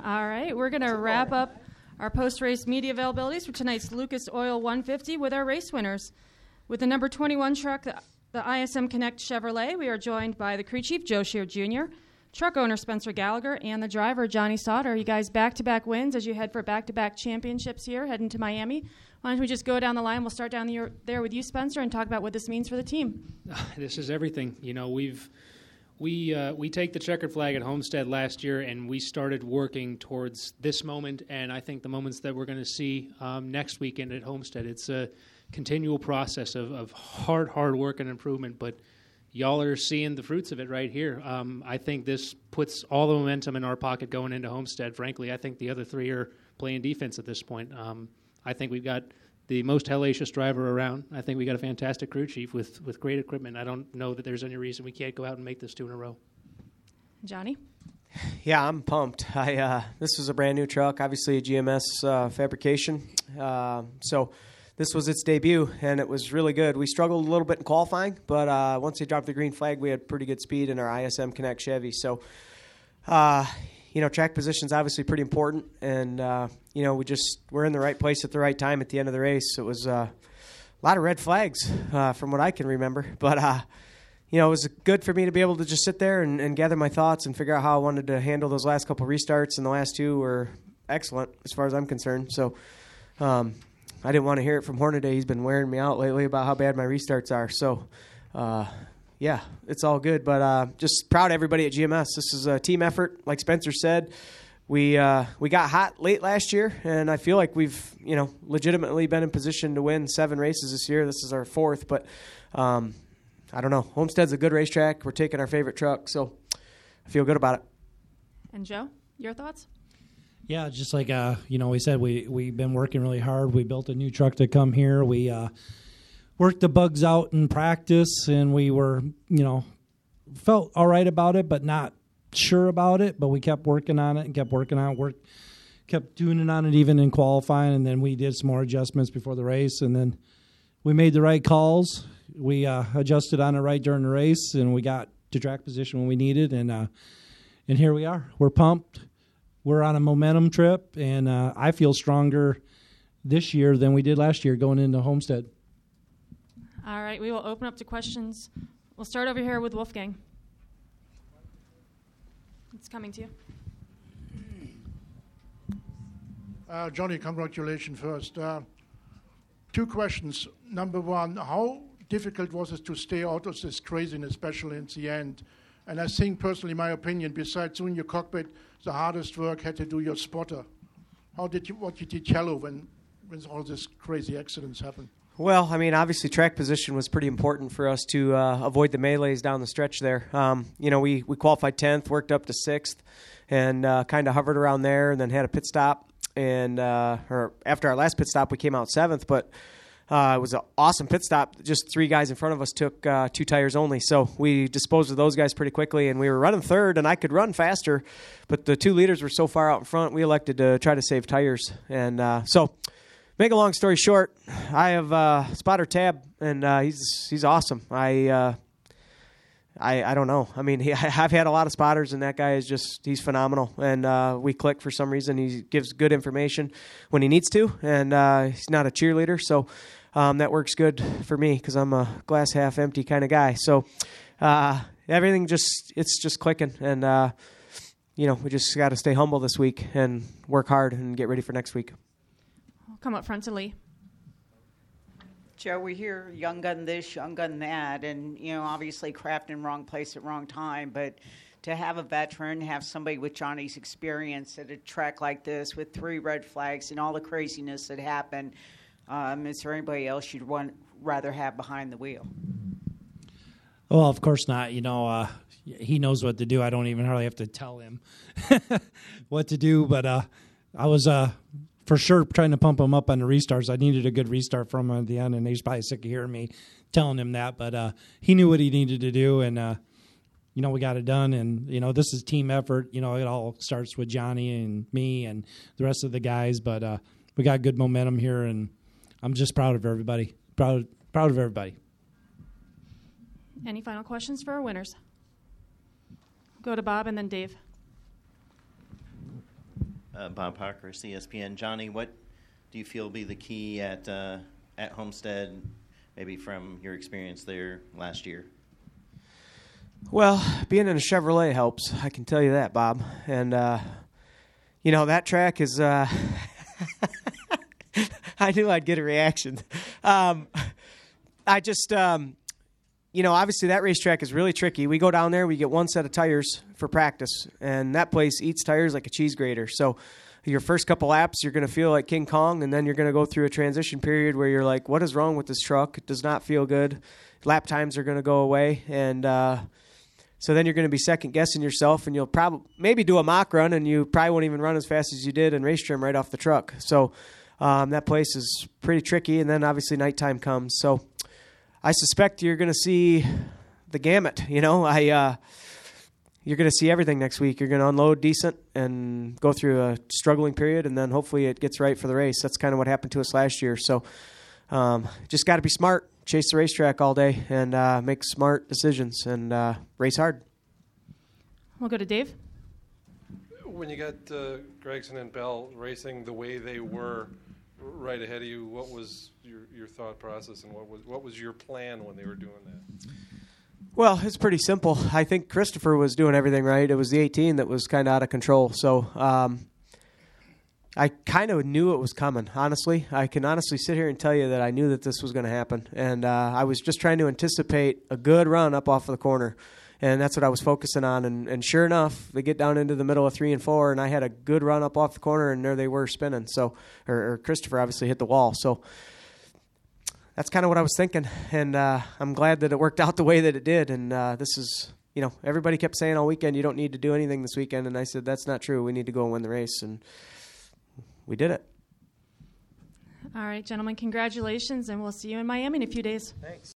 All right, we're going to wrap up our post-race media availabilities for tonight's Lucas Oil 150 with our race winners. With the number 21 truck, the ISM Connect Chevrolet, we are joined by the crew chief, Joe Shear Jr., truck owner Spencer Gallagher, and the driver, Johnny Sauter. You guys back-to-back wins as you head for back-to-back championships here, heading to Miami. Why don't we just go down the line? We'll start down there with you, Spencer, and talk about what this means for the team. This is everything. You know, we take the checkered flag at Homestead last year, and we started working towards this moment, and I think the moments that we're going to see next weekend at Homestead. It's a continual process of hard work and improvement, but y'all are seeing the fruits of it right here. I think this puts all the momentum in our pocket going into Homestead. Frankly, I think the other three are playing defense at this point. I think we've got the most hellacious driver around. I think we got a fantastic crew chief with great equipment. I don't know that there's any reason we can't go out and make this two in a row. Johnny? Yeah, I'm pumped. This was a brand new truck, obviously a GMS fabrication. So this was its debut, and it was really good. We struggled a little bit in qualifying, but once they dropped the green flag, we had pretty good speed in our ISM Connect Chevy. So, track position's obviously pretty important, and, we're in the right place at the right time at the end of the race. It was a lot of red flags from what I can remember, but, it was good for me to be able to just sit there and gather my thoughts and figure out how I wanted to handle those last couple restarts, and the last two were excellent as far as I'm concerned. So, I didn't want to hear it from Hornaday. He's been wearing me out lately about how bad my restarts are. So, it's all good. But just proud of everybody at GMS. This is a team effort. Like Spencer said, we got hot late last year, and I feel like we've, legitimately been in position to win 7 races this year. This is our 4th. But I don't know. Homestead's a good racetrack. We're taking our favorite truck. So I feel good about it. And Joe, your thoughts? Yeah, just like we said, we've been working really hard. We built a new truck to come here. We worked the bugs out in practice, and we were, felt all right about it, but not sure about it. But we kept working on it and kept working on it. Kept tuning on it even in qualifying, and then we did some more adjustments before the race, and then we made the right calls. We adjusted on it right during the race, and we got to track position when we needed, and here we are. We're pumped. We're on a momentum trip, and I feel stronger this year than we did last year going into Homestead. All right, we will open up to questions. We'll start over here with Wolfgang. It's coming to you. Johnny, congratulations first. 2 questions. Number 1, how difficult was it to stay out of this craziness, especially in the end? And I think, personally, my opinion, besides doing your cockpit, the hardest work had to do your spotter. What did you tell when all these crazy accidents happened? Well, I mean, obviously track position was pretty important for us to avoid the melees down the stretch there. We qualified 10th, worked up to 6th, and kind of hovered around there, and then had a pit stop. And after our last pit stop, we came out 7th, but it was an awesome pit stop. Just 3 guys in front of us took 2 tires only. So we disposed of those guys pretty quickly, and we were running 3rd, and I could run faster, but the 2 leaders were so far out in front, we elected to try to save tires. And so make a long story short, I have Spotter Tab, and he's awesome. I don't know. I mean, I've had a lot of spotters, and that guy he's phenomenal. And we click for some reason. He gives good information when he needs to, and he's not a cheerleader, so that works good for me because I'm a glass half empty kind of guy. So everything it's just clicking, and we just got to stay humble this week and work hard and get ready for next week. I'll come up front to Lee. Joe, we hear young gun this, young gun that, and, obviously Craft in wrong place at wrong time, but to have a veteran, have somebody with Johnny's experience at a track like this with 3 red flags and all the craziness that happened, is there anybody else you'd rather have behind the wheel? Well, of course not. He knows what to do. I don't even hardly have to tell him what to do, but I was for sure trying to pump him up on the restarts. I needed a good restart from him at the end, and he's probably sick of hearing me telling him that, but he knew what he needed to do, and we got it done, and this is team effort. It all starts with Johnny and me and the rest of the guys, but we got good momentum here, and I'm just proud of everybody. Proud of everybody. Any final questions for our winners? Go to Bob and then Dave. Bob Parker, CSPN. Johnny, what do you feel will be the key at Homestead, maybe from your experience there last year? Well, being in a Chevrolet helps. I can tell you that, Bob. And, that track is... I knew I'd get a reaction. Obviously that racetrack is really tricky. We go down there, we get one set of tires for practice, and that place eats tires like a cheese grater. So your first couple laps, you're going to feel like King Kong, and then you're going to go through a transition period where you're like, what is wrong with this truck? It does not feel good. Lap times are going to go away, and so then you're going to be second-guessing yourself, and you'll probably maybe do a mock run, and you probably won't even run as fast as you did in race trim right off the truck. So that place is pretty tricky, and then obviously nighttime comes. So I suspect you're going to see the gamut. You're going to see everything next week. You're going to unload decent and go through a struggling period, and then hopefully it gets right for the race. That's kind of what happened to us last year. So just got to be smart, chase the racetrack all day, and make smart decisions and race hard. We'll go to Dave. When you got Gregson and Bell racing the way they were right ahead of you, what was your thought process, and what was your plan when they were doing that? Well, it's pretty simple. I think Christopher was doing everything right. It was the 18 that was kind of out of control. So I kind of knew it was coming, honestly. I can honestly sit here and tell you that I knew that this was going to happen. And I was just trying to anticipate a good run up off of the corner. And that's what I was focusing on. And sure enough, they get down into the middle of 3 and 4, and I had a good run up off the corner, and there they were spinning. So, or Christopher obviously hit the wall. So that's kind of what I was thinking. And I'm glad that it worked out the way that it did. And this is, everybody kept saying all weekend, you don't need to do anything this weekend. And I said, that's not true. We need to go and win the race. And we did it. All right, gentlemen, congratulations, and we'll see you in Miami in a few days. Thanks.